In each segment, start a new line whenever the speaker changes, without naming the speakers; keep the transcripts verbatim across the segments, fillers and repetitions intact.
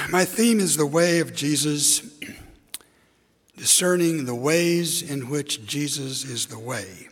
My theme is the way of Jesus, discerning the ways in which Jesus is the way.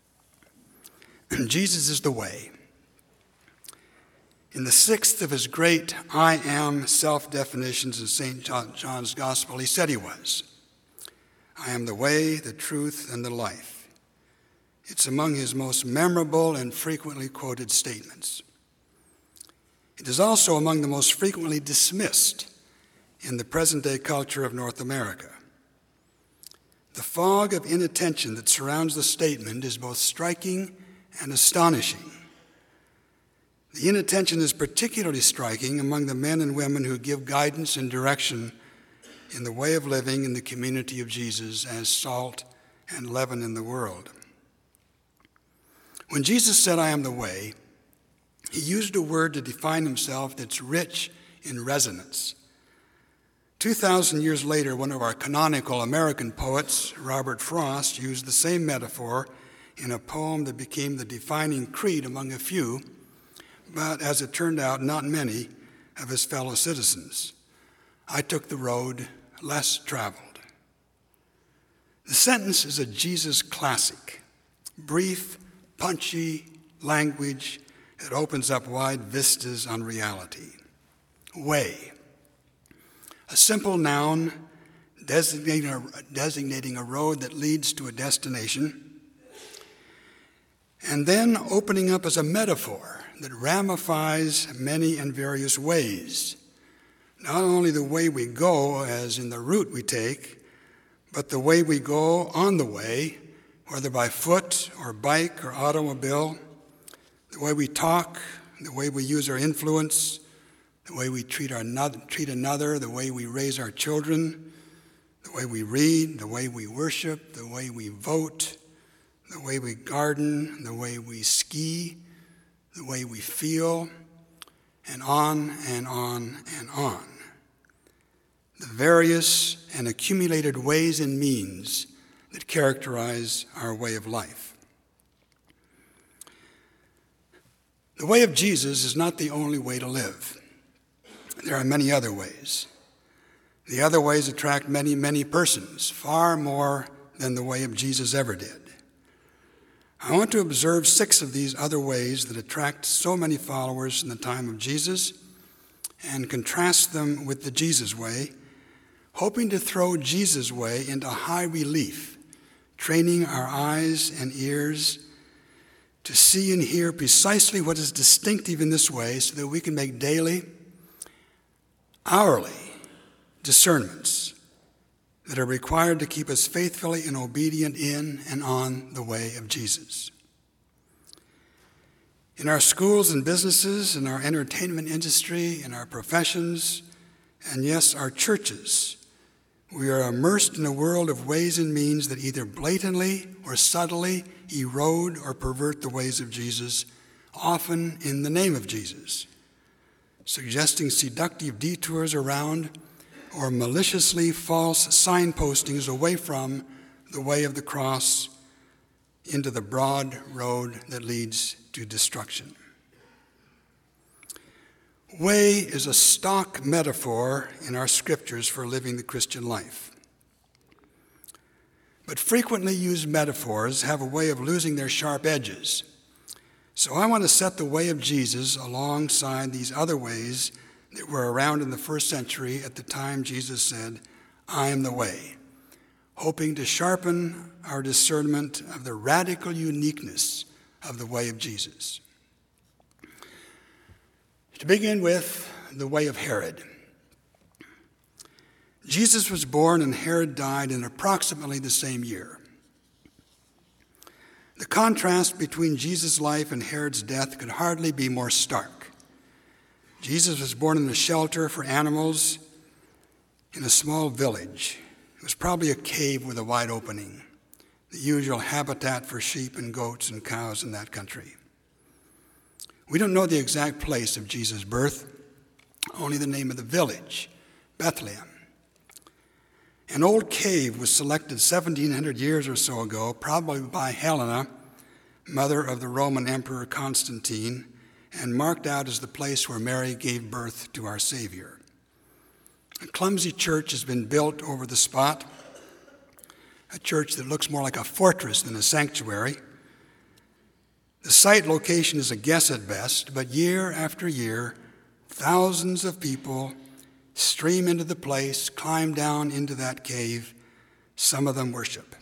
Jesus is the way. In the sixth of his great I am self-definitions in Saint John's Gospel, he said he was. I am the way, the truth, and the life. It's among his most memorable and frequently quoted statements. It is also among the most frequently dismissed in the present-day culture of North America. The fog of inattention that surrounds the statement is both striking and astonishing. The inattention is particularly striking among the men and women who give guidance and direction in the way of living in the community of Jesus as salt and leaven in the world. When Jesus said, I am the way, he used a word to define himself that's rich in resonance. Two thousand years later, one of our canonical American poets, Robert Frost, used the same metaphor in a poem that became the defining creed among a few, but as it turned out, not many of his fellow citizens. I took the road less traveled. The sentence is a Jesus classic, brief, punchy language that opens up wide vistas on reality. Way, a simple noun designating a, designating a road that leads to a destination, and then opening up as a metaphor that ramifies many and various ways. Not only the way we go, as in the route we take, but the way we go on the way, whether by foot or bike or automobile, the way we talk, the way we use our influence, the way we treat, our, treat another, the way we raise our children, the way we read, the way we worship, the way we vote, the way we garden, the way we ski, the way we feel, and on and on and on. The various and accumulated ways and means that characterize our way of life. The way of Jesus is not the only way to live. There are many other ways. The other ways attract many, many persons, far more than the way of Jesus ever did. I want to observe six of these other ways that attract so many followers in the time of Jesus and contrast them with the Jesus way, hoping to throw Jesus' way into high relief, training our eyes and ears to see and hear precisely what is distinctive in this way so that we can make daily, hourly discernments that are required to keep us faithfully and obedient in and on the way of Jesus. In our schools and businesses, in our entertainment industry, in our professions, and yes, our churches, we are immersed in a world of ways and means that either blatantly or subtly erode or pervert the ways of Jesus, often in the name of Jesus, suggesting seductive detours around or maliciously false signpostings away from the way of the cross into the broad road that leads to destruction. Way is a stock metaphor in our scriptures for living the Christian life. But frequently used metaphors have a way of losing their sharp edges. So I want to set the way of Jesus alongside these other ways that were around in the first century at the time Jesus said, I am the way, hoping to sharpen our discernment of the radical uniqueness of the way of Jesus. To begin with, the way of Herod. Jesus was born and Herod died in approximately the same year. The contrast between Jesus' life and Herod's death could hardly be more stark. Jesus was born in a shelter for animals in a small village. It was probably a cave with a wide opening, the usual habitat for sheep and goats and cows in that country. We don't know the exact place of Jesus' birth, only the name of the village, Bethlehem. An old cave was selected seventeen hundred years or so ago, probably by Helena, mother of the Roman Emperor Constantine, and marked out as the place where Mary gave birth to our Savior. A clumsy church has been built over the spot, a church that looks more like a fortress than a sanctuary. The site location is a guess at best, but year after year, thousands of people stream into the place, climb down into that cave. Some of them worship.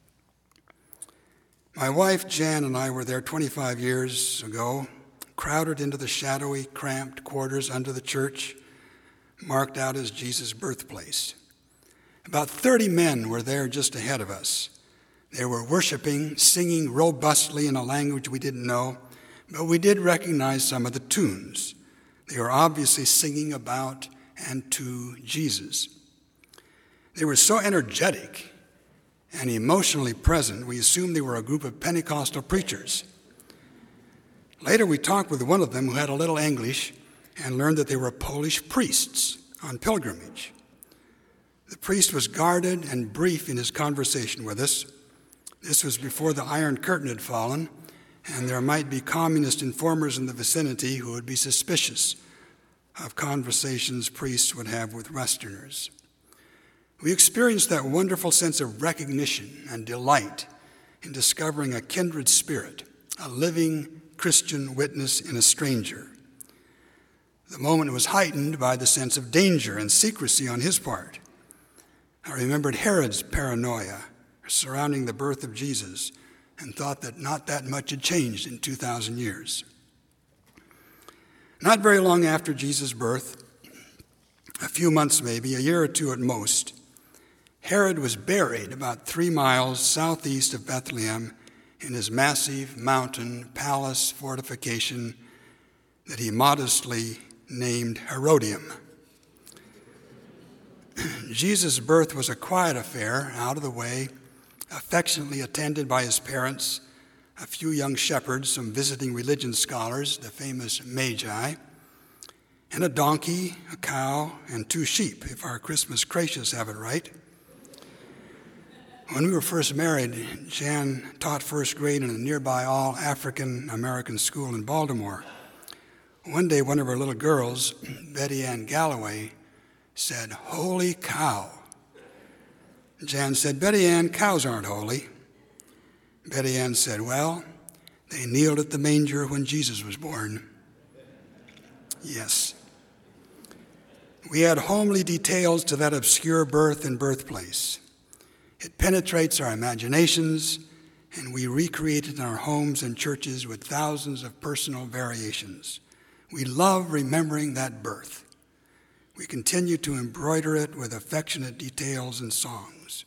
My wife, Jan, and I were there twenty-five years ago, crowded into the shadowy, cramped quarters under the church, marked out as Jesus' birthplace. About thirty men were there just ahead of us. They were worshiping, singing robustly in a language we didn't know, but we did recognize some of the tunes. They were obviously singing about and to Jesus. They were so energetic and emotionally present, we assumed they were a group of Pentecostal preachers. Later, we talked with one of them who had a little English and learned that they were Polish priests on pilgrimage. The priest was guarded and brief in his conversation with us. This was before the Iron Curtain had fallen, and there might be communist informers in the vicinity who would be suspicious of conversations priests would have with Westerners. We experienced that wonderful sense of recognition and delight in discovering a kindred spirit, a living Christian witness in a stranger. The moment was heightened by the sense of danger and secrecy on his part. I remembered Herod's paranoia surrounding the birth of Jesus and thought that not that much had changed in two thousand years. Not very long after Jesus' birth, a few months maybe, a year or two at most, Herod was buried about three miles southeast of Bethlehem in his massive mountain palace fortification that he modestly named Herodium. Jesus' birth was a quiet affair, out of the way, affectionately attended by his parents, a few young shepherds, some visiting religion scholars, the famous Magi, and a donkey, a cow, and two sheep, if our Christmas creches have it right. When we were first married, Jan taught first grade in a nearby all-African American school in Baltimore. One day, one of our little girls, Betty Ann Galloway, said, "Holy cow." Jan said, "Betty Ann, cows aren't holy." Betty Ann said, "Well, they kneeled at the manger when Jesus was born." Yes. We add homely details to that obscure birth and birthplace. It penetrates our imaginations, and we recreate it in our homes and churches with thousands of personal variations. We love remembering that birth. We continue to embroider it with affectionate details and songs.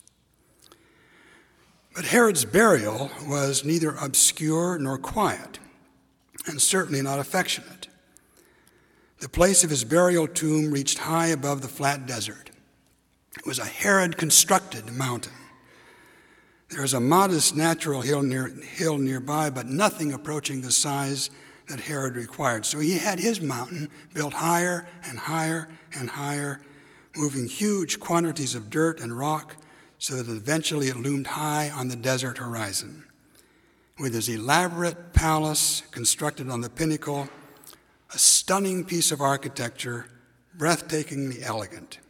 But Herod's burial was neither obscure nor quiet, and certainly not affectionate. The place of his burial tomb reached high above the flat desert. It was a Herod-constructed mountain. There is a modest natural hill, near, hill nearby, but nothing approaching the size that Herod required. So he had his mountain built higher and higher and higher, moving huge quantities of dirt and rock so that eventually it loomed high on the desert horizon. With his elaborate palace constructed on the pinnacle, a stunning piece of architecture, breathtakingly elegant.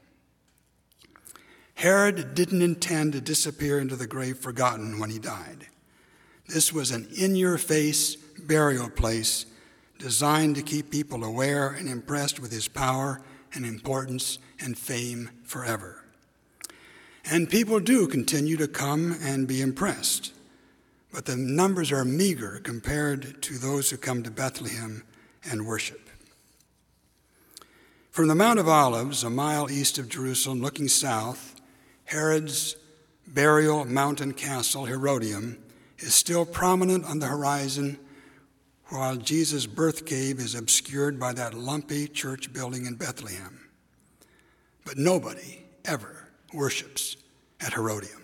Herod didn't intend to disappear into the grave forgotten when he died. This was an in-your-face burial place designed to keep people aware and impressed with his power and importance and fame forever. And people do continue to come and be impressed, but the numbers are meager compared to those who come to Bethlehem and worship. From the Mount of Olives, a mile east of Jerusalem, looking south, Herod's burial mountain castle, Herodium, is still prominent on the horizon, while Jesus' birth cave is obscured by that lumpy church building in Bethlehem. But nobody ever worships at Herodium.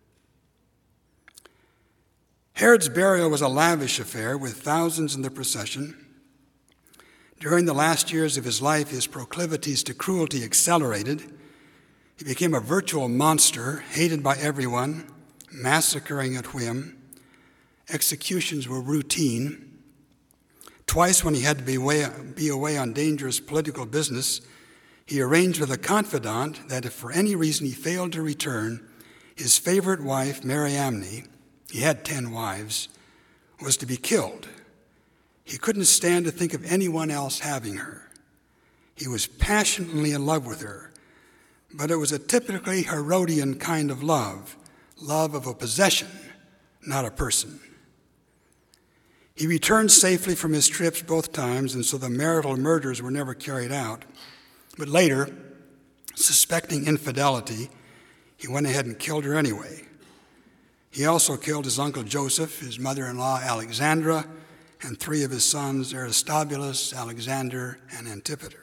Herod's burial was a lavish affair with thousands in the procession. During the last years of his life, his proclivities to cruelty accelerated. He became a virtual monster, hated by everyone, massacring at whim. Executions were routine. Twice when he had to be away, be away on dangerous political business, He arranged with a confidant that if for any reason he failed to return, his favorite wife, Mariamne, he had ten wives, was to be killed. He couldn't stand to think of anyone else having her. He was passionately in love with her, but it was a typically Herodian kind of love, love of a possession, not a person. He returned safely from his trips both times, and so the marital murders were never carried out. But later, suspecting infidelity, he went ahead and killed her anyway. He also killed his uncle Joseph, his mother-in-law Alexandra, and three of his sons, Aristobulus, Alexander, and Antipater.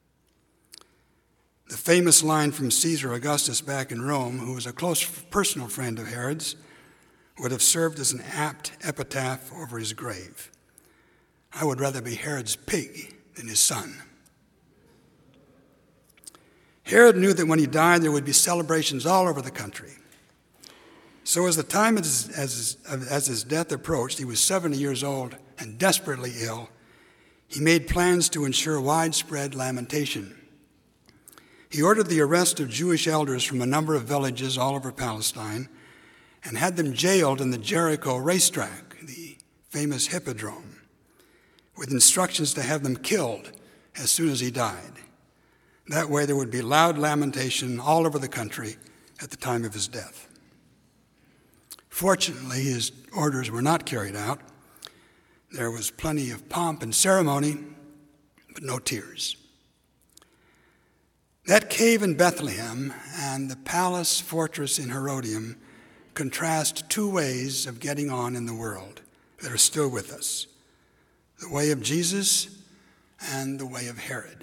The famous line from Caesar Augustus back in Rome, who was a close personal friend of Herod's, would have served as an apt epitaph over his grave. I would rather be Herod's pig than his son. Herod knew that when he died, there would be celebrations all over the country. So as the time of his, as, as his death approached, he was seventy years old and desperately ill. He made plans to ensure widespread lamentation. He ordered the arrest of Jewish elders from a number of villages all over Palestine and had them jailed in the Jericho racetrack, the famous Hippodrome, with instructions to have them killed as soon as he died. That way there would be loud lamentation all over the country at the time of his death. Fortunately, his orders were not carried out. There was plenty of pomp and ceremony, but no tears. That cave in Bethlehem and the palace fortress in Herodium contrast two ways of getting on in the world that are still with us: the way of Jesus and the way of Herod.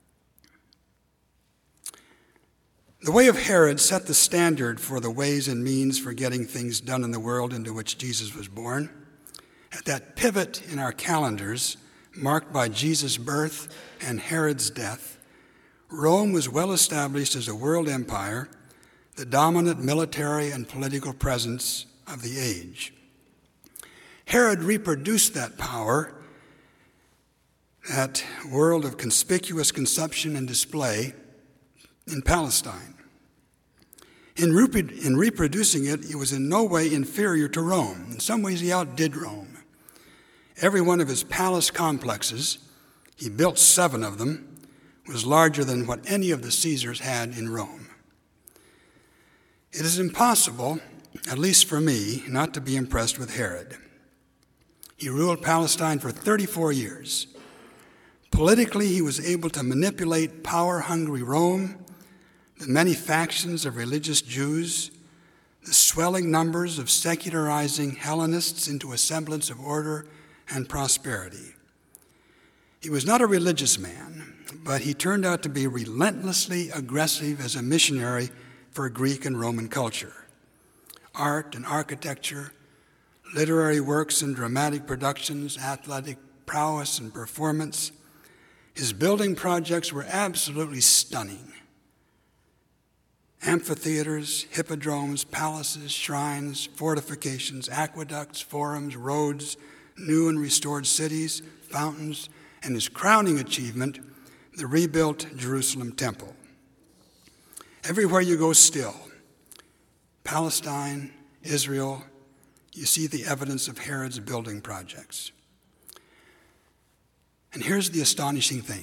The way of Herod set the standard for the ways and means for getting things done in the world into which Jesus was born. At that pivot in our calendars, marked by Jesus' birth and Herod's death, Rome was well established as a world empire, the dominant military and political presence of the age. Herod reproduced that power, that world of conspicuous consumption and display, in Palestine. In, rep- in reproducing it, he was in no way inferior to Rome. In some ways, he outdid Rome. Every one of his palace complexes, he built seven of them, was larger than what any of the Caesars had in Rome. It is impossible, at least for me, not to be impressed with Herod. He ruled Palestine for thirty-four years. Politically, he was able to manipulate power-hungry Rome, the many factions of religious Jews, the swelling numbers of secularizing Hellenists into a semblance of order and prosperity. He was not a religious man, but he turned out to be relentlessly aggressive as a missionary for Greek and Roman culture. Art and architecture, literary works and dramatic productions, athletic prowess and performance. His building projects were absolutely stunning. Amphitheaters, hippodromes, palaces, shrines, fortifications, aqueducts, forums, roads, new and restored cities, fountains, and his crowning achievement, the rebuilt Jerusalem temple. Everywhere you go still, Palestine, Israel, you see the evidence of Herod's building projects. And here's the astonishing thing.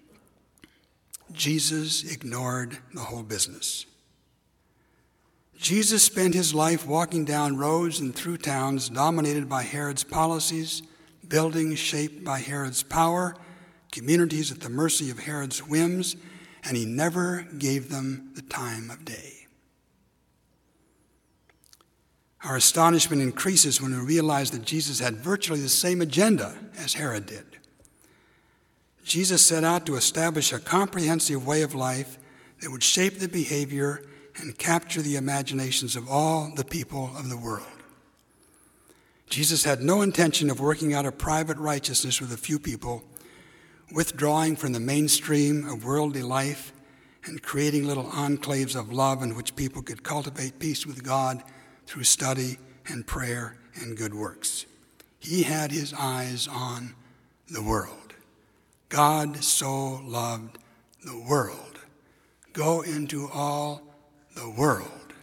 Jesus ignored the whole business. Jesus spent his life walking down roads and through towns dominated by Herod's policies, buildings shaped by Herod's power, communities at the mercy of Herod's whims, and he never gave them the time of day. Our astonishment increases when we realize that Jesus had virtually the same agenda as Herod did. Jesus set out to establish a comprehensive way of life that would shape the behavior and capture the imaginations of all the people of the world. Jesus had no intention of working out a private righteousness with a few people, withdrawing from the mainstream of worldly life and creating little enclaves of love in which people could cultivate peace with God through study and prayer and good works. He had his eyes on the world. God so loved the world Go into all the world.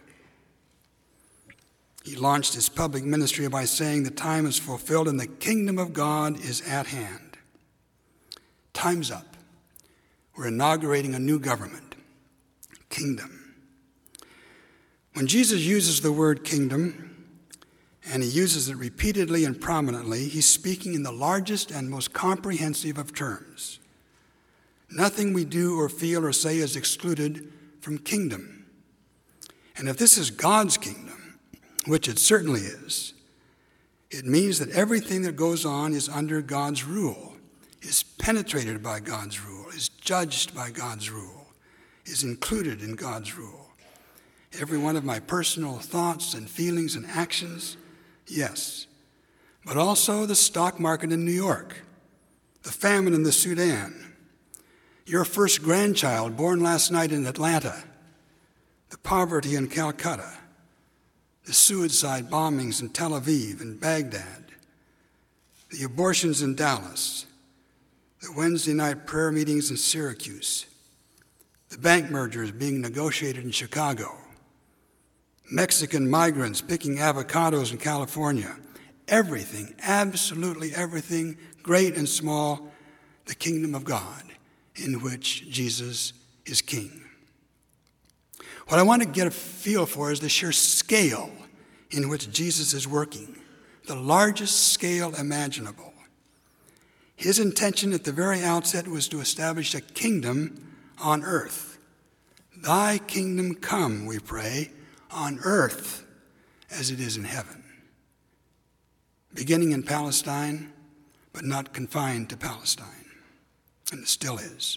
He launched his public ministry by saying the time is fulfilled and the kingdom of God is at hand. Time's up. We're inaugurating a new government, kingdom. When Jesus uses the word kingdom, and he uses it repeatedly and prominently, he's speaking in the largest and most comprehensive of terms. Nothing we do or feel or say is excluded from kingdom. And if this is God's kingdom, which it certainly is, it means that everything that goes on is under God's rule, is penetrated by God's rule, is judged by God's rule, is included in God's rule. Every one of my personal thoughts and feelings and actions, yes, but also the stock market in New York, the famine in the Sudan, your first grandchild born last night in Atlanta, the poverty in Calcutta, the suicide bombings in Tel Aviv and Baghdad, the abortions in Dallas, the Wednesday night prayer meetings in Syracuse, the bank mergers being negotiated in Chicago, Mexican migrants picking avocados in California, everything, absolutely everything, great and small, the kingdom of God in which Jesus is king. What I want to get a feel for is the sheer scale in which Jesus is working, the largest scale imaginable. His intention at the very outset was to establish a kingdom on earth. Thy kingdom come, we pray, on earth as it is in heaven. Beginning in Palestine, but not confined to Palestine. And it still is.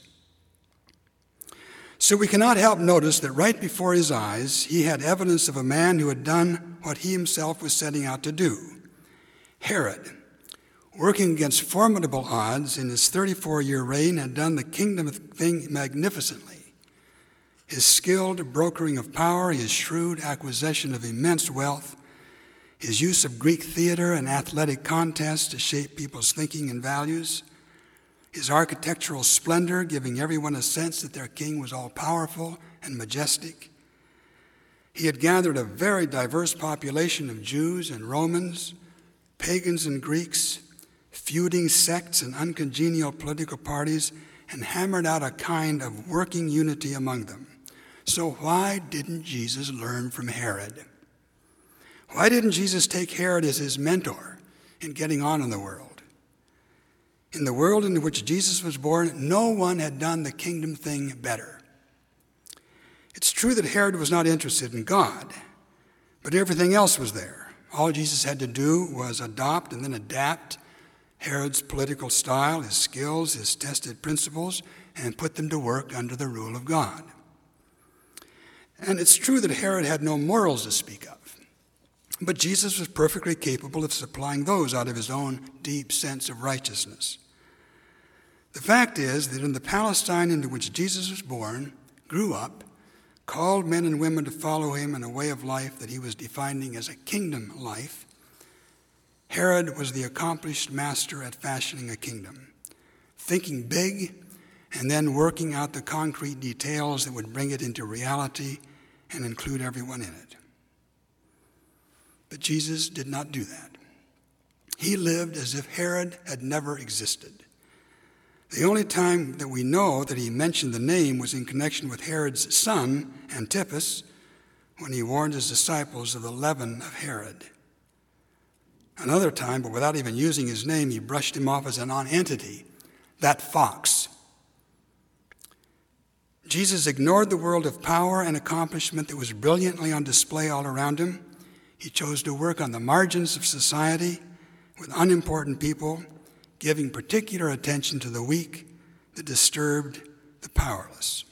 So we cannot help notice that right before his eyes, he had evidence of a man who had done what he himself was setting out to do. Herod, working against formidable odds in his thirty-four-year reign, had done the kingdom thing magnificently. His skilled brokering of power, his shrewd acquisition of immense wealth, his use of Greek theater and athletic contests to shape people's thinking and values, his architectural splendor giving everyone a sense that their king was all-powerful and majestic. He had gathered a very diverse population of Jews and Romans, pagans and Greeks, feuding sects and uncongenial political parties, and hammered out a kind of working unity among them. So why didn't Jesus learn from Herod? Why didn't Jesus take Herod as his mentor in getting on in the world? In the world in which Jesus was born, no one had done the kingdom thing better. It's true that Herod was not interested in God, but everything else was there. All Jesus had to do was adopt and then adapt Herod's political style, his skills, his tested principles, and put them to work under the rule of God. And it's true that Herod had no morals to speak of, but Jesus was perfectly capable of supplying those out of his own deep sense of righteousness. The fact is that in the Palestine into which Jesus was born, grew up, called men and women to follow him in a way of life that he was defining as a kingdom life, Herod was the accomplished master at fashioning a kingdom, thinking big and then working out the concrete details that would bring it into reality and include everyone in it. But Jesus did not do that. He lived as if Herod had never existed. The only time that we know that he mentioned the name was in connection with Herod's son, Antipas, when he warned his disciples of the leaven of Herod. Another time, but without even using his name, he brushed him off as a non-entity, that fox. Jesus ignored the world of power and accomplishment that was brilliantly on display all around him. He chose to work on the margins of society with unimportant people, giving particular attention to the weak, the disturbed, the powerless.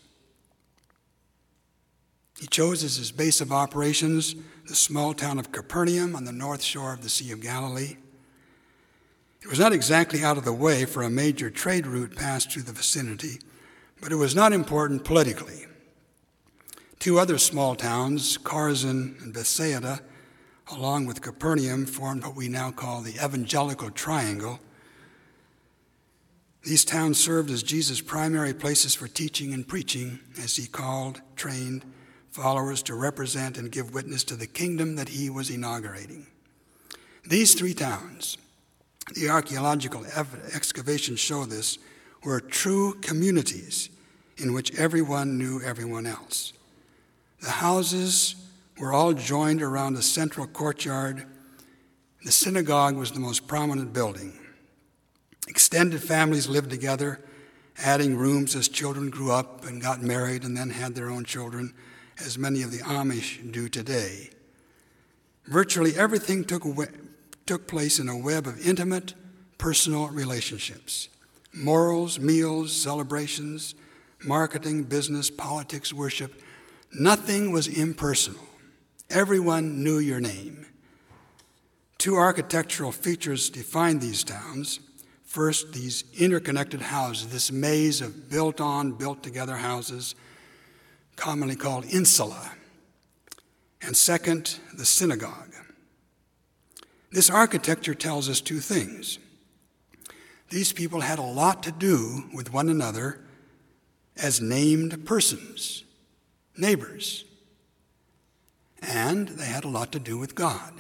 He chose as his base of operations the small town of Capernaum on the north shore of the Sea of Galilee. It was not exactly out of the way, for a major trade route passed through the vicinity, but it was not important politically. Two other small towns, Chorazin and Bethsaida, along with Capernaum, formed what we now call the Evangelical Triangle. These towns served as Jesus' primary places for teaching and preaching as he called, trained followers to represent and give witness to the kingdom that he was inaugurating. These three towns, the archaeological excavations show this, were true communities in which everyone knew everyone else. The houses were all joined around a central courtyard. The synagogue was the most prominent building. Extended families lived together, adding rooms as children grew up and got married and then had their own children, as many of the Amish do today. Virtually everything took, took place in a web of intimate, personal relationships. Morals, meals, celebrations, marketing, business, politics, worship. Nothing was impersonal. Everyone knew your name. Two architectural features define these towns. First, these interconnected houses, this maze of built-on, built-together houses, commonly called insula. And second, the synagogue. This architecture tells us two things. These people had a lot to do with one another as named persons, neighbors, and they had a lot to do with God.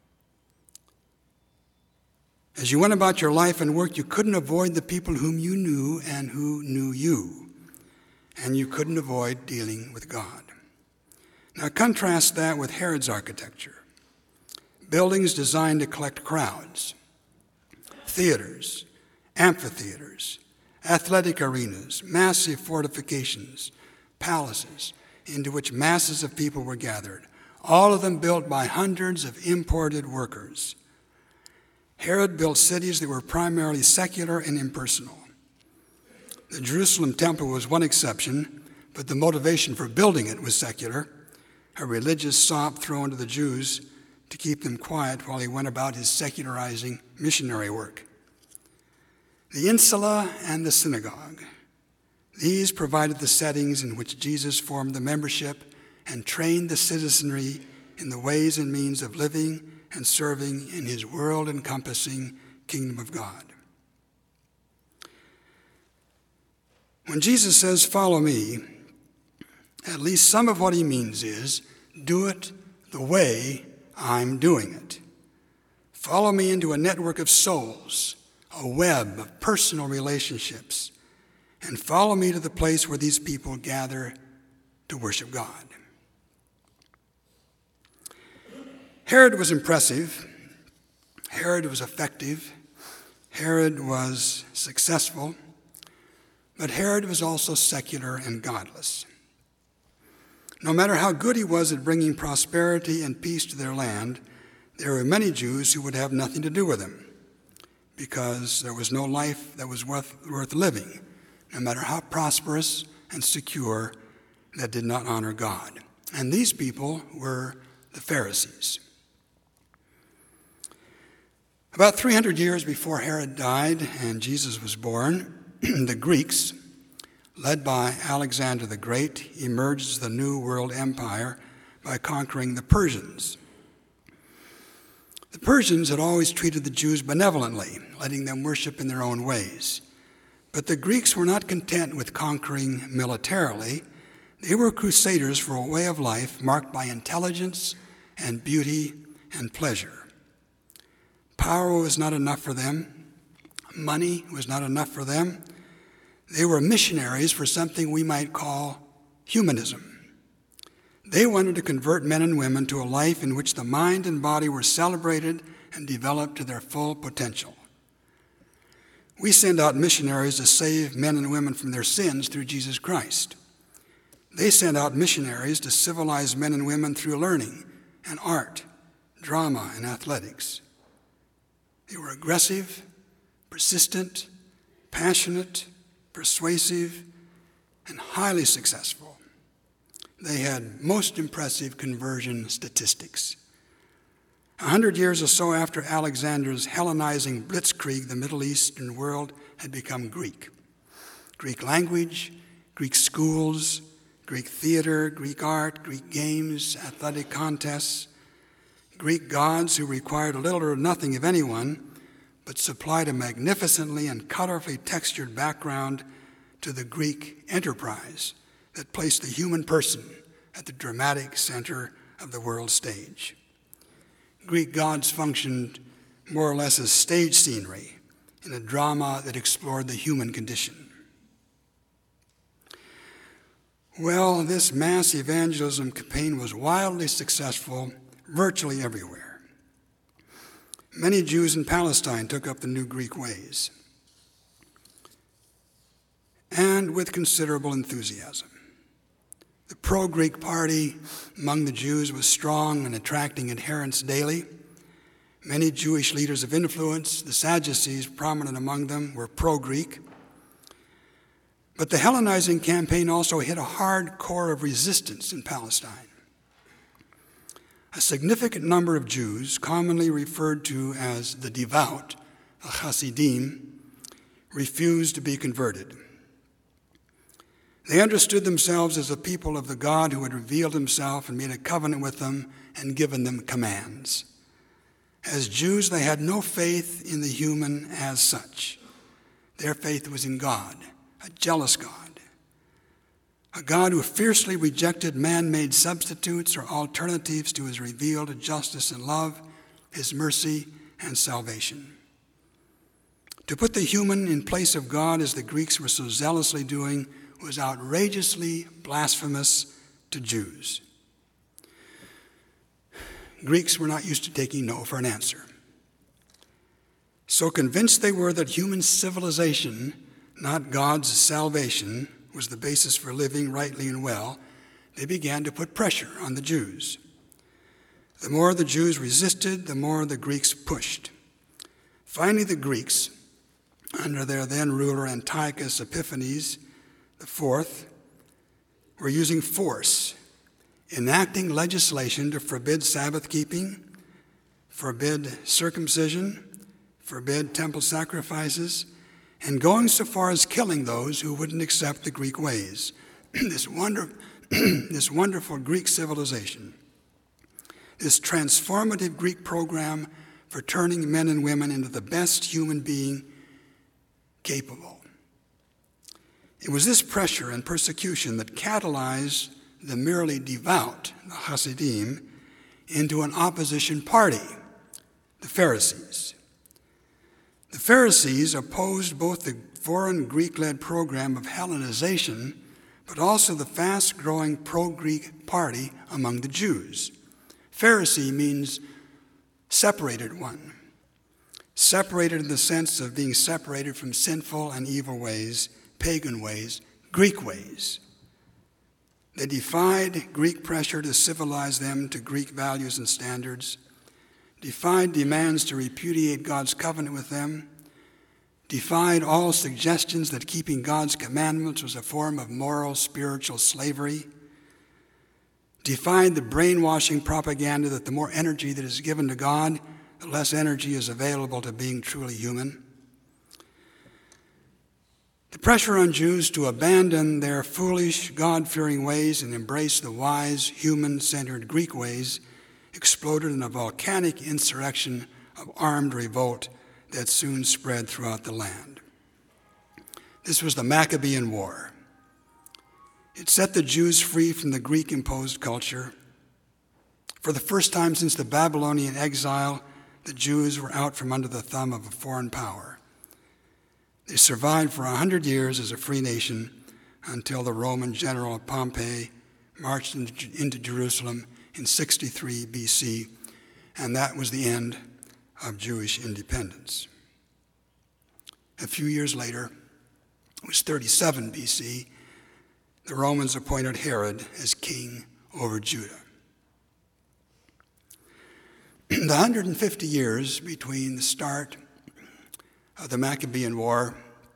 As you went about your life and work, you couldn't avoid the people whom you knew and who knew you, and you couldn't avoid dealing with God. Now contrast that with Herod's architecture. Buildings designed to collect crowds, theaters, amphitheaters, athletic arenas, massive fortifications, palaces into which masses of people were gathered, all of them built by hundreds of imported workers. Herod built cities that were primarily secular and impersonal. The Jerusalem temple was one exception, but the motivation for building it was secular, a religious sop thrown to the Jews to keep them quiet while he went about his secularizing missionary work. The insula and the synagogue, these provided the settings in which Jesus formed the membership and trained the citizenry in the ways and means of living and serving in his world-encompassing kingdom of God. When Jesus says, "Follow me," at least some of what he means is, do it the way I'm doing it. Follow me into a network of souls, a web of personal relationships, and follow me to the place where these people gather to worship God. Herod was impressive. Herod was effective. Herod was successful. But Herod was also secular and godless. No matter how good he was at bringing prosperity and peace to their land, there were many Jews who would have nothing to do with him because there was no life that was worth, worth living, no matter how prosperous and secure, that did not honor God. And these people were the Pharisees. About three hundred years before Herod died and Jesus was born, the Greeks, led by Alexander the Great, emerged as the New World Empire by conquering the Persians. The Persians had always treated the Jews benevolently, letting them worship in their own ways. But the Greeks were not content with conquering militarily. They were crusaders for a way of life marked by intelligence and beauty and pleasure. Power was not enough for them. Money was not enough for them. They were missionaries for something we might call humanism. They wanted to convert men and women to a life in which the mind and body were celebrated and developed to their full potential. We send out missionaries to save men and women from their sins through Jesus Christ. They send out missionaries to civilize men and women through learning and art, drama, and athletics. They were aggressive, persistent, passionate, persuasive, and highly successful. They had most impressive conversion statistics. A hundred years or so after Alexander's Hellenizing blitzkrieg, the Middle Eastern world had become Greek. Greek language, Greek schools, Greek theater, Greek art, Greek games, athletic contests, Greek gods who required little or nothing of anyone but supplied a magnificently and colorfully textured background to the Greek enterprise that placed the human person at the dramatic center of the world stage. Greek gods functioned more or less as stage scenery in a drama that explored the human condition. Well, this mass evangelism campaign was wildly successful virtually everywhere. Many Jews in Palestine took up the new Greek ways, and with considerable enthusiasm. The pro-Greek party among the Jews was strong and attracting adherents daily. Many Jewish leaders of influence, the Sadducees prominent among them, were pro-Greek. But the Hellenizing campaign also hit a hard core of resistance in Palestine. A significant number of Jews, commonly referred to as the devout, the Hasidim, refused to be converted. They understood themselves as a people of the God who had revealed himself and made a covenant with them and given them commands. As Jews, they had no faith in the human as such. Their faith was in God, a jealous God, a God who fiercely rejected man-made substitutes or alternatives to his revealed justice and love, his mercy and salvation. To put the human in place of God, as the Greeks were so zealously doing, was outrageously blasphemous to Jews. Greeks were not used to taking no for an answer. So convinced they were that human civilization, not God's salvation, was the basis for living rightly and well, they began to put pressure on the Jews. The more the Jews resisted, the more the Greeks pushed. Finally, the Greeks, under their then ruler Antiochus Epiphanes the fourth, were using force, enacting legislation to forbid Sabbath keeping, forbid circumcision, forbid temple sacrifices, and going so far as killing those who wouldn't accept the Greek ways. this, wonder, this wonderful Greek civilization, this transformative Greek program for turning men and women into the best human being capable. It was this pressure and persecution that catalyzed the merely devout, the Hasidim, into an opposition party, the Pharisees. The Pharisees opposed both the foreign Greek-led program of Hellenization, but also the fast-growing pro-Greek party among the Jews. Pharisee means separated one, separated in the sense of being separated from sinful and evil ways, pagan ways, Greek ways. They defied Greek pressure to civilize them to Greek values and standards, defied demands to repudiate God's covenant with them, defied all suggestions that keeping God's commandments was a form of moral, spiritual slavery, defied the brainwashing propaganda that the more energy that is given to God, the less energy is available to being truly human. The pressure on Jews to abandon their foolish, God-fearing ways and embrace the wise, human-centered Greek ways exploded in a volcanic insurrection of armed revolt that soon spread throughout the land. This was the Maccabean War. It set the Jews free from the Greek-imposed culture. For the first time since the Babylonian exile, the Jews were out from under the thumb of a foreign power. They survived for a hundred years as a free nation until the Roman general Pompey marched into Jerusalem in sixty-three B C, and that was the end of Jewish independence. A few years later, it was thirty-seven B C, the Romans appointed Herod as king over Judah. The one hundred fifty years between the start of the Maccabean War,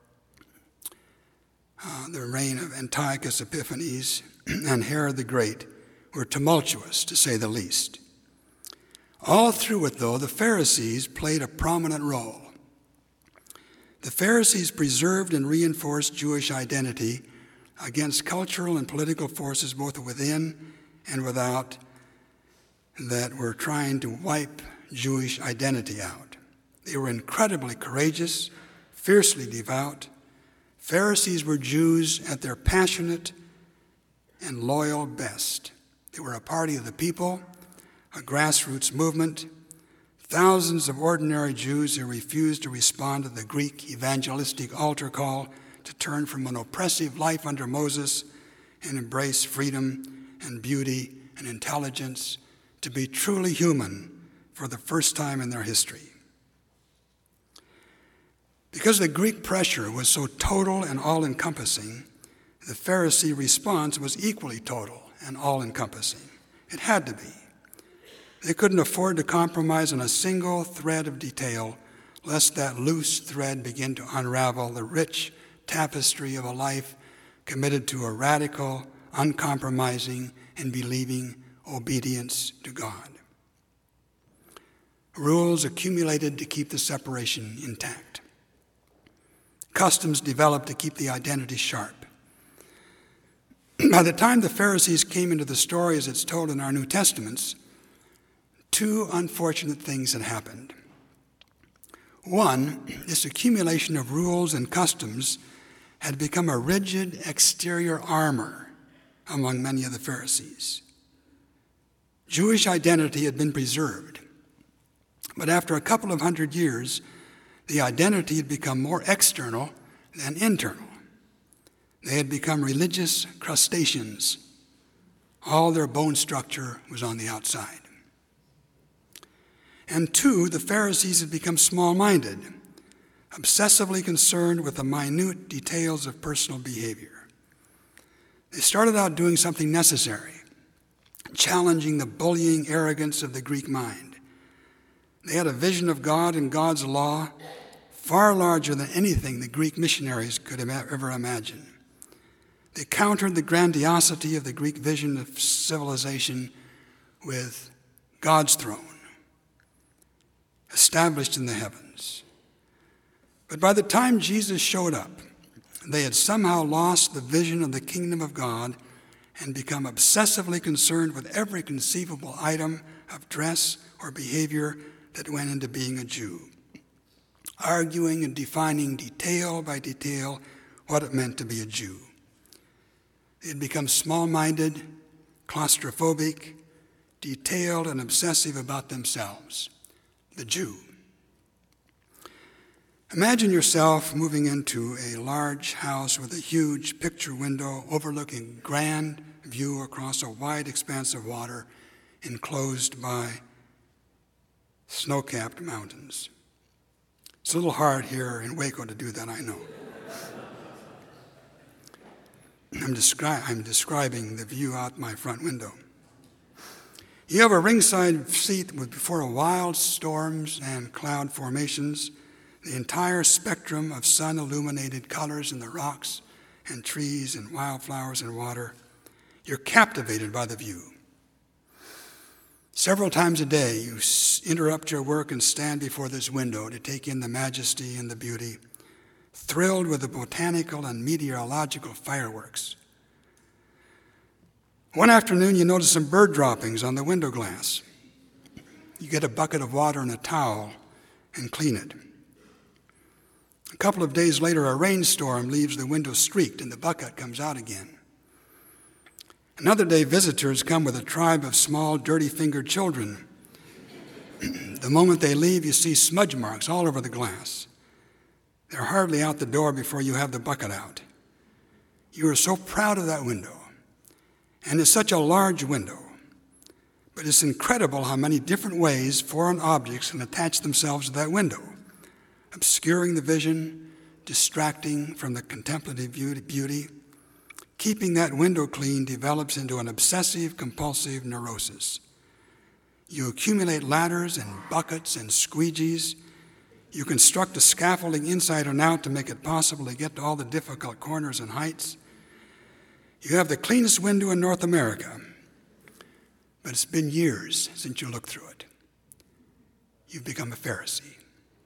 uh, the reign of Antiochus Epiphanes, and Herod the Great were tumultuous, to say the least. All through it, though, the Pharisees played a prominent role. The Pharisees preserved and reinforced Jewish identity against cultural and political forces both within and without that were trying to wipe Jewish identity out. They were incredibly courageous, fiercely devout. Pharisees were Jews at their passionate and loyal best. They were a party of the people, a grassroots movement, thousands of ordinary Jews who refused to respond to the Greek evangelistic altar call to turn from an oppressive life under Moses and embrace freedom and beauty and intelligence, to be truly human for the first time in their history. Because the Greek pressure was so total and all-encompassing, the Pharisee response was equally total and all-encompassing. It had to be. They couldn't afford to compromise on a single thread of detail, lest that loose thread begin to unravel the rich tapestry of a life committed to a radical, uncompromising, and believing obedience to God. Rules accumulated to keep the separation intact. Customs developed to keep the identity sharp. By the time the Pharisees came into the story as it's told in our New Testaments, two unfortunate things had happened. One, this accumulation of rules and customs had become a rigid exterior armor among many of the Pharisees. Jewish identity had been preserved, but after a couple of hundred years, the identity had become more external than internal. They had become religious crustaceans. All their bone structure was on the outside. And two, the Pharisees had become small-minded, obsessively concerned with the minute details of personal behavior. They started out doing something necessary, challenging the bullying arrogance of the Greek mind. They had a vision of God and God's law far larger than anything the Greek missionaries could have ever imagined. They countered the grandiosity of the Greek vision of civilization with God's throne, established in the heavens. But by the time Jesus showed up, they had somehow lost the vision of the kingdom of God and become obsessively concerned with every conceivable item of dress or behavior that went into being a Jew, arguing and defining detail by detail what it meant to be a Jew. They had become small-minded, claustrophobic, detailed, and obsessive about themselves, the Jew. Imagine yourself moving into a large house with a huge picture window overlooking a grand view across a wide expanse of water enclosed by snow-capped mountains. It's a little hard here in Waco to do that, I know. I'm, descri- I'm describing the view out my front window. You have a ringside seat with, before wild storms and cloud formations, the entire spectrum of sun-illuminated colors in the rocks and trees and wildflowers and water. You're captivated by the view. Several times a day, you interrupt your work and stand before this window to take in the majesty and the beauty, thrilled with the botanical and meteorological fireworks. One afternoon, you notice some bird droppings on the window glass. You get a bucket of water and a towel and clean it. A couple of days later, a rainstorm leaves the window streaked and the bucket comes out again. Another day, visitors come with a tribe of small, dirty-fingered children. The moment they leave, you see smudge marks all over the glass. They're hardly out the door before you have the bucket out. You are so proud of that window. And it's such a large window. But it's incredible how many different ways foreign objects can attach themselves to that window, obscuring the vision, distracting from the contemplative beauty. Keeping that window clean develops into an obsessive, compulsive neurosis. You accumulate ladders and buckets and squeegees. You construct a scaffolding inside and out to make it possible to get to all the difficult corners and heights. You have the cleanest window in North America, but it's been years since you looked through it. You've become a Pharisee.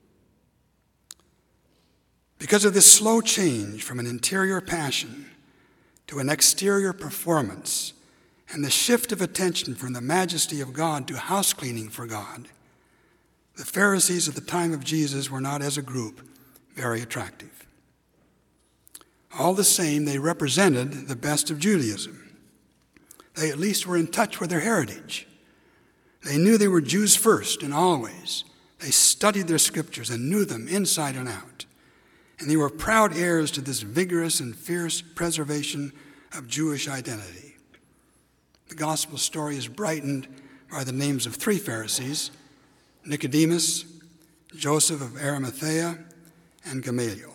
Because of this slow change from an interior passion to an exterior performance, and the shift of attention from the majesty of God to house cleaning for God, the Pharisees at the time of Jesus were not, as a group, very attractive. All the same, they represented the best of Judaism. They at least were in touch with their heritage. They knew they were Jews first and always. They studied their scriptures and knew them inside and out. And they were proud heirs to this vigorous and fierce preservation of Jewish identity. The gospel story is brightened by the names of three Pharisees: Nicodemus, Joseph of Arimathea, and Gamaliel.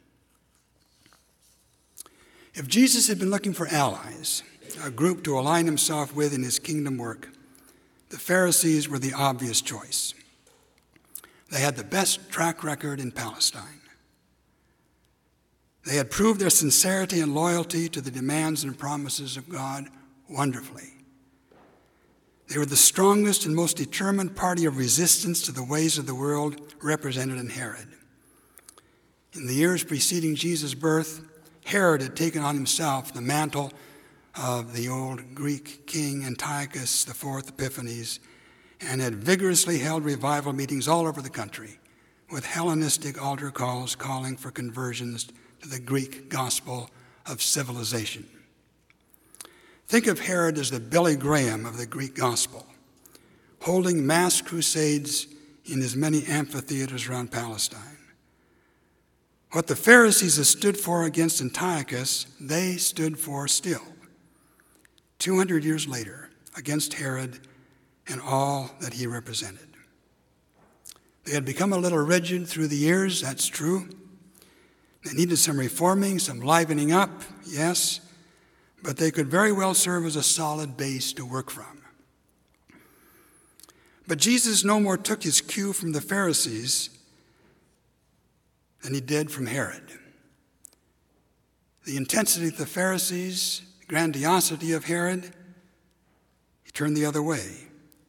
If Jesus had been looking for allies, a group to align himself with in his kingdom work, the Pharisees were the obvious choice. They had the best track record in Palestine. They had proved their sincerity and loyalty to the demands and promises of God wonderfully. They were the strongest and most determined party of resistance to the ways of the world represented in Herod. In the years preceding Jesus' birth, Herod had taken on himself the mantle of the old Greek king Antiochus the Fourth Epiphanes and had vigorously held revival meetings all over the country with Hellenistic altar calls calling for conversions to the Greek gospel of civilization. Think of Herod as the Billy Graham of the Greek gospel, holding mass crusades in his many amphitheaters around Palestine. What the Pharisees had stood for against Antiochus, they stood for still, two hundred years later, against Herod and all that he represented. They had become a little rigid through the years, that's true. They needed some reforming, some livening up, yes, but they could very well serve as a solid base to work from. But Jesus no more took his cue from the Pharisees than he did from Herod. The intensity of the Pharisees, the grandiosity of Herod, he turned the other way.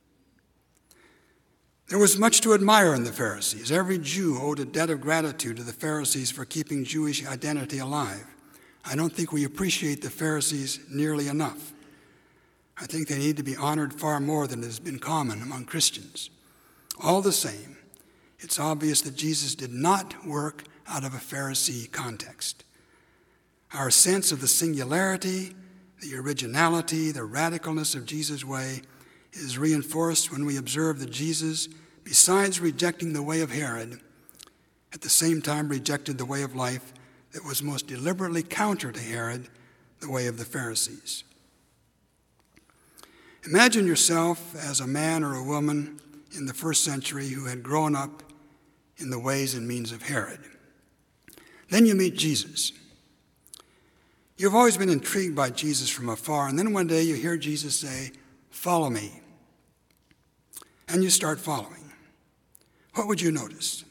There was much to admire in the Pharisees. Every Jew owed a debt of gratitude to the Pharisees for keeping Jewish identity alive. I don't think we appreciate the Pharisees nearly enough. I think they need to be honored far more than has been common among Christians. All the same, it's obvious that Jesus did not work out of a Pharisee context. Our sense of the singularity, the originality, the radicalness of Jesus' way is reinforced when we observe that Jesus, besides rejecting the way of Herod, at the same time rejected the way of life that was most deliberately counter to Herod, the way of the Pharisees. Imagine yourself as a man or a woman in the first century who had grown up in the ways and means of Herod. Then you meet Jesus. You've always been intrigued by Jesus from afar, and then one day you hear Jesus say, "Follow me." And you start following. What would you notice?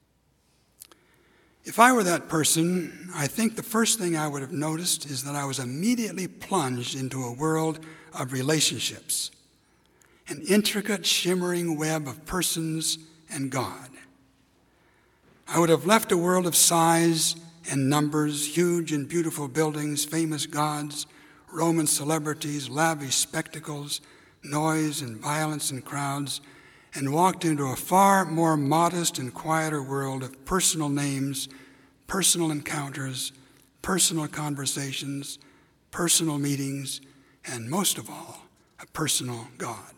If I were that person, I think the first thing I would have noticed is that I was immediately plunged into a world of relationships, an intricate, shimmering web of persons and God. I would have left a world of size and numbers, huge and beautiful buildings, famous gods, Roman celebrities, lavish spectacles, noise and violence and crowds, and walked into a far more modest and quieter world of personal names, personal encounters, personal conversations, personal meetings, and most of all, a personal God.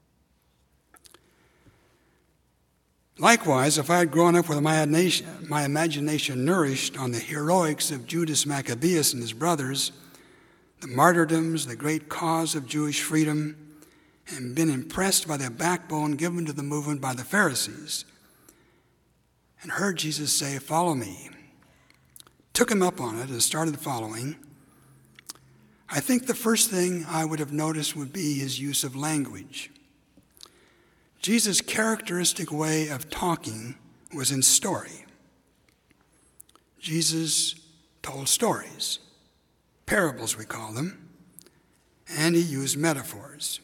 Likewise, if I had grown up with my imagination, my imagination nourished on the heroics of Judas Maccabeus and his brothers, the martyrdoms, the great cause of Jewish freedom, and been impressed by the backbone given to the movement by the Pharisees, and heard Jesus say, "Follow me," took him up on it and started following, I think the first thing I would have noticed would be his use of language. Jesus' characteristic way of talking was in story. Jesus told stories, parables we call them, and he used metaphors.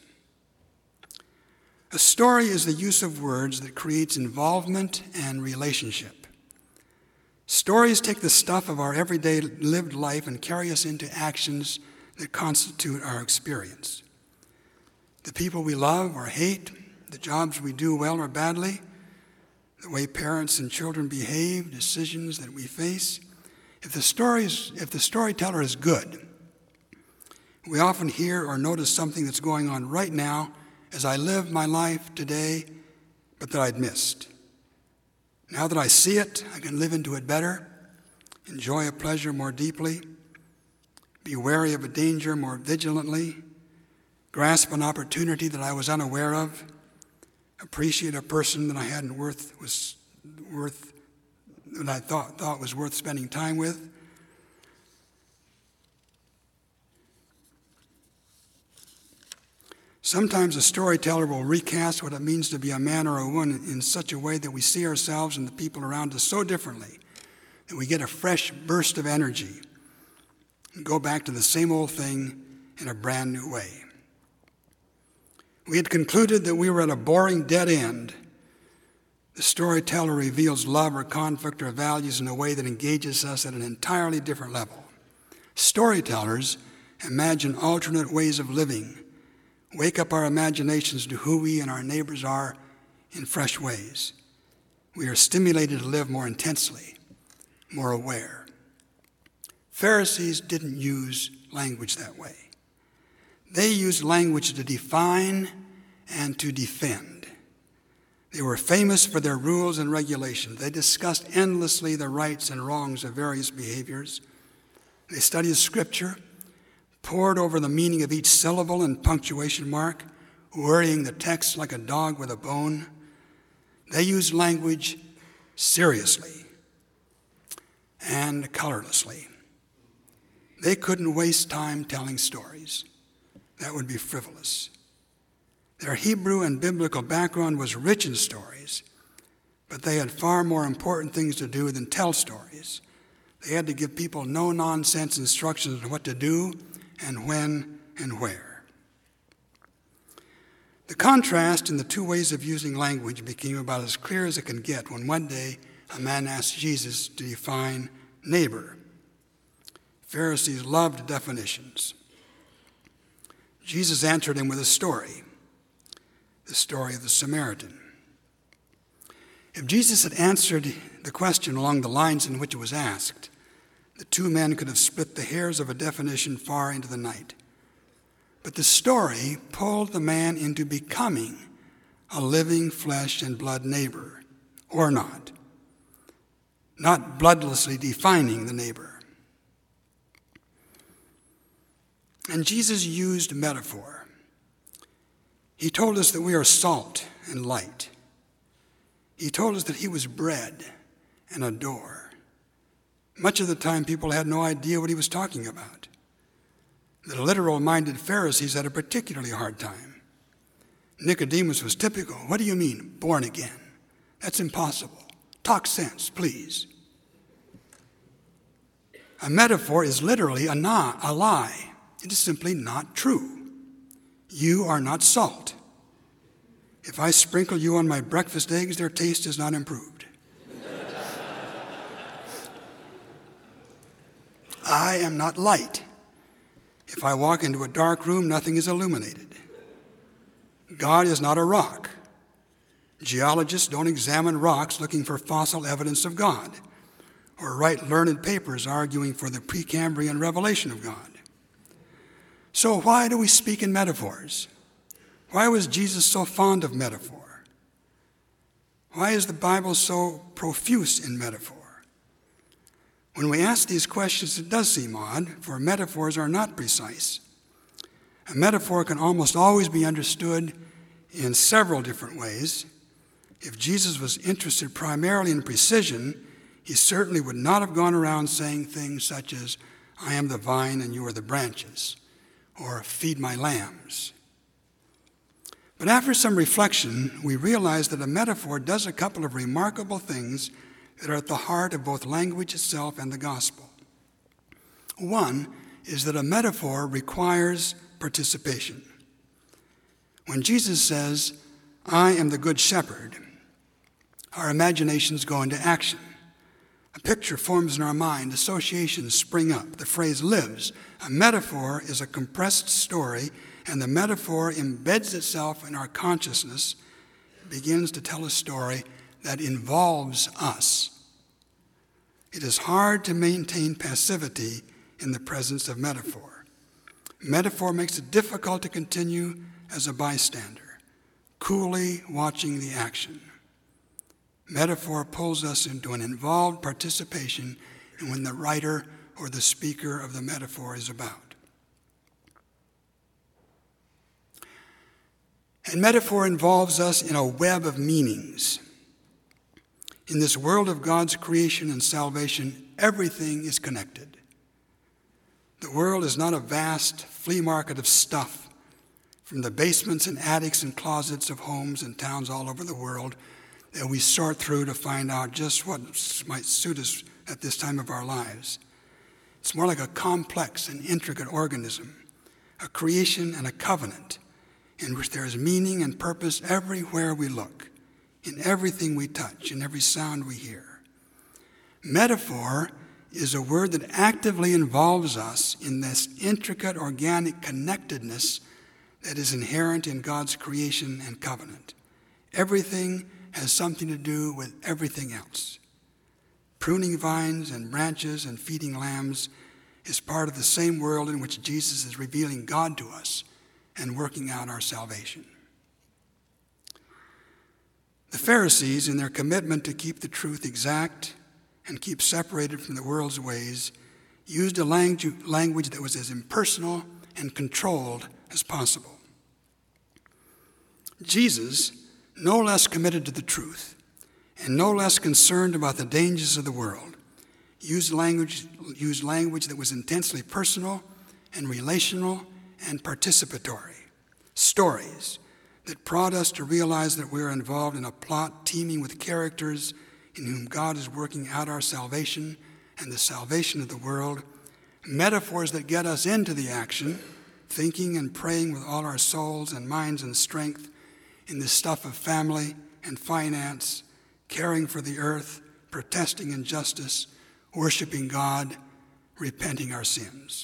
A story is the use of words that creates involvement and relationship. Stories take the stuff of our everyday lived life and carry us into actions that constitute our experience. The people we love or hate, the jobs we do well or badly, the way parents and children behave, decisions that we face. If the story is, if the storyteller is good, we often hear or notice something that's going on right now as I live my life today, but that I'd missed. Now that I see it, I can live into it better, enjoy a pleasure more deeply, be wary of a danger more vigilantly, grasp an opportunity that I was unaware of, appreciate a person that I hadn't worth was worth that I thought thought was worth spending time with. Sometimes a storyteller will recast what it means to be a man or a woman in such a way that we see ourselves and the people around us so differently that we get a fresh burst of energy and go back to the same old thing in a brand new way. We had concluded that we were at a boring dead end. The storyteller reveals love or conflict or values in a way that engages us at an entirely different level. Storytellers imagine alternate ways of living, wake up our imaginations to who we and our neighbors are in fresh ways. We are stimulated to live more intensely, more aware. Pharisees didn't use language that way. They used language to define and to defend. They were famous for their rules and regulations. They discussed endlessly the rights and wrongs of various behaviors. They studied Scripture, pored over the meaning of each syllable and punctuation mark, worrying the text like a dog with a bone. They used language seriously and colorlessly. They couldn't waste time telling stories. That would be frivolous. Their Hebrew and biblical background was rich in stories, but they had far more important things to do than tell stories. They had to give people no-nonsense instructions on what to do and when and where. The contrast in the two ways of using language became about as clear as it can get when one day a man asked Jesus to define neighbor. Pharisees loved definitions. Jesus answered him with a story, the story of the Samaritan. If Jesus had answered the question along the lines in which it was asked, the two men could have split the hairs of a definition far into the night. But the story pulled the man into becoming a living flesh and blood neighbor, or not, not bloodlessly defining the neighbor. And Jesus used metaphor. He told us that we are salt and light. He told us that he was bread and a door. Much of the time, people had no idea what he was talking about. The literal-minded Pharisees had a particularly hard time. Nicodemus was typical. What do you mean, born again? That's impossible. Talk sense, please. A metaphor is literally a, na- a lie. It is simply not true. You are not salt. If I sprinkle you on my breakfast eggs, their taste is not improved. I am not light. If I walk into a dark room, nothing is illuminated. God is not a rock. Geologists don't examine rocks looking for fossil evidence of God, or write learned papers arguing for the Precambrian revelation of God. So why do we speak in metaphors? Why was Jesus so fond of metaphor? Why is the Bible so profuse in metaphor? When we ask these questions, it does seem odd, for metaphors are not precise. A metaphor can almost always be understood in several different ways. If Jesus was interested primarily in precision, he certainly would not have gone around saying things such as, I am the vine and you are the branches, or feed my lambs. But after some reflection, we realize that a metaphor does a couple of remarkable things that are at the heart of both language itself and the gospel. One is that a metaphor requires participation. When Jesus says, I am the good shepherd, our imaginations go into action. A picture forms in our mind, associations spring up, the phrase lives. A metaphor is a compressed story, and the metaphor embeds itself in our consciousness, begins to tell a story that involves us. It is hard to maintain passivity in the presence of metaphor. Metaphor makes it difficult to continue as a bystander, coolly watching the action. Metaphor pulls us into an involved participation in what the writer or the speaker of the metaphor is about. And metaphor involves us in a web of meanings. In this world of God's creation and salvation, everything is connected. The world is not a vast flea market of stuff, from the basements and attics and closets of homes and towns all over the world that we sort through to find out just what might suit us at this time of our lives. It's more like a complex and intricate organism, a creation and a covenant in which there is meaning and purpose everywhere we look, in everything we touch, in every sound we hear. Metaphor is a word that actively involves us in this intricate organic connectedness that is inherent in God's creation and covenant. Everything has something to do with everything else. Pruning vines and branches and feeding lambs is part of the same world in which Jesus is revealing God to us and working out our salvation. The Pharisees, in their commitment to keep the truth exact and keep separated from the world's ways, used a language that was as impersonal and controlled as possible. Jesus, no less committed to the truth and no less concerned about the dangers of the world, used language, used language that was intensely personal and relational and participatory. Stories that prod us to realize that we are involved in a plot teeming with characters in whom God is working out our salvation and the salvation of the world. Metaphors that get us into the action, thinking and praying with all our souls and minds and strength in the stuff of family and finance, caring for the earth, protesting injustice, worshiping God, repenting our sins.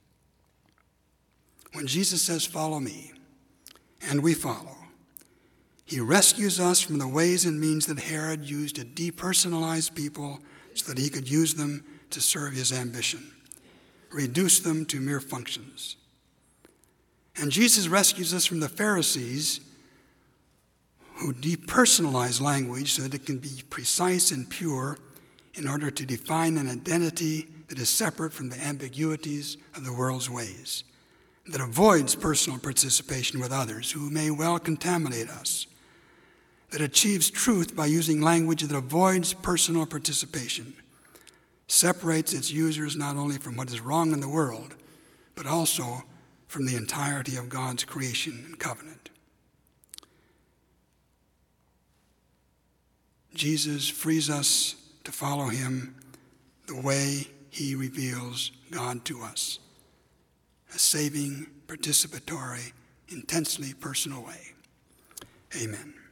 When Jesus says, "Follow me," and we follow, he rescues us from the ways and means that Herod used to depersonalize people so that he could use them to serve his ambition, reduce them to mere functions. And Jesus rescues us from the Pharisees who depersonalize language so that it can be precise and pure in order to define an identity that is separate from the ambiguities of the world's ways, that avoids personal participation with others who may well contaminate us, that achieves truth by using language that avoids personal participation, separates its users not only from what is wrong in the world, but also from the entirety of God's creation and covenant. Jesus frees us to follow him the way he reveals God to us, a saving, participatory, intensely personal way. Amen.